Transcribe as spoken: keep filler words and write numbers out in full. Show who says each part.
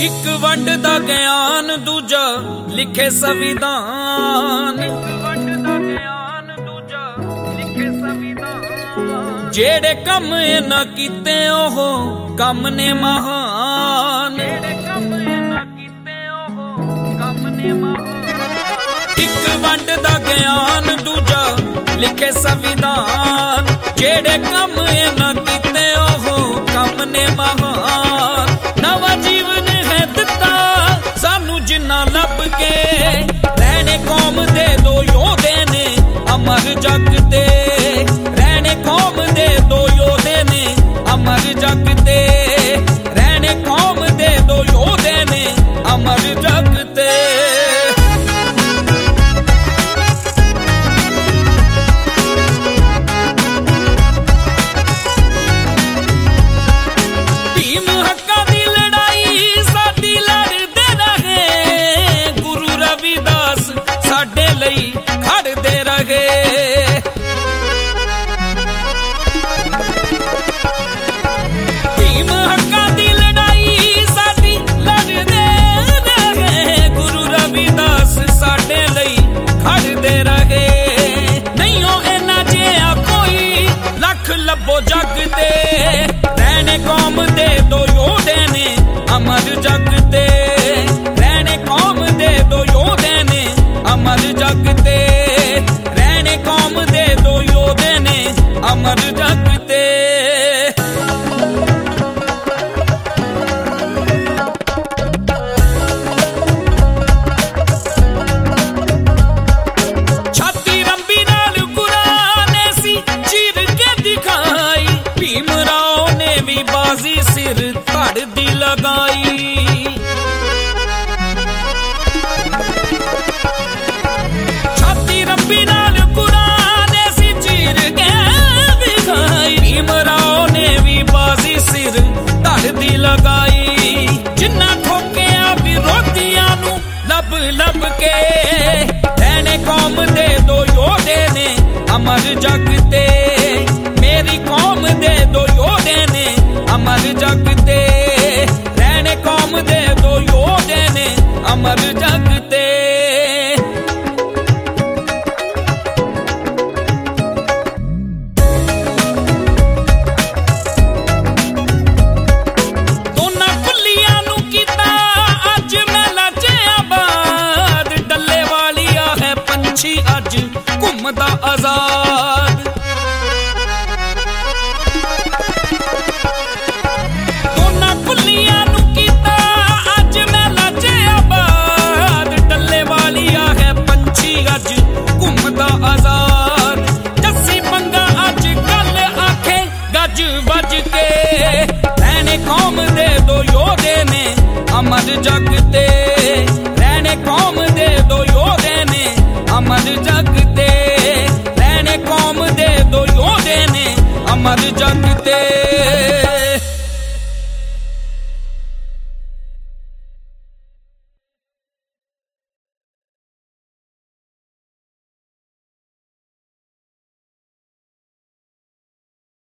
Speaker 1: एक वंड दा ज्ञान दूजा लिखे संविधान, जेड़े कम न कीते ओह कम ने महान। एक वंड दा ज्ञान दूजा लिखे संविधान, जेड़े कम न कीते ओह कम ने महान। नवा जीवन है दिता सानू जिन्ना लब के, रहने कौम दे दो योधे ने अमर जग दे, रहने कौम दे दो योधे ने अमर जग दे, रहने कौम दे दो योधे ने अमर जग दे। भीम हक्का दी लड़ाई साडी लड़दे रहे, गुरु रविदास साडे लई खड़दे रहे। भीम हक्का दी लड़ाई साडी लड़दे रहे, गुरु रविदास साडे लई खड़दे रहे। नहीं हो इन्ना जिहा कोई लख लभो जग दे, रहने कौम दे दो योधे ने अमर जग दे, रहने कौम दे दो योधे ने अमर जग दे, रहने कौम दे दो योधे ने अमर जग दे। छाती रंबी नाल गुरां ने सी चीर के दिखाई, भीम राव ने भी बाजी सिर धड़ दी लगाई। छाती रंबी नाल गुरां ने सी चीर के दिखाई, भीम राव ने भी बाजी सिर धड़ दी लगाई। जिन्ना ठोकिया विरोधियां नू लब लब के, रहने कौम दे दो योधे ने अमर जग दे, मेरी कौम दे दो योधे ने अमर जग दे, रहने कौम दे दो योधे ने अमर जग दे। दोना पुलियां नू कीता अज मेला च आबाद, डल्ले वालिया है पंछी अज घुमदा आजाद। दोना पुलियां नू कीता अज मेला च आबाद, डल्ले वालिया है पंछी अज घुमदा आजाद। जस्सी पंगा अज कल आखे गज बज के, रहने कौम दे दो योधे ने अमर जग दे, रहने कौम दे दो योधे ने अमर जग दे, रहने कौम दे दो योधे ने अमर जग दे।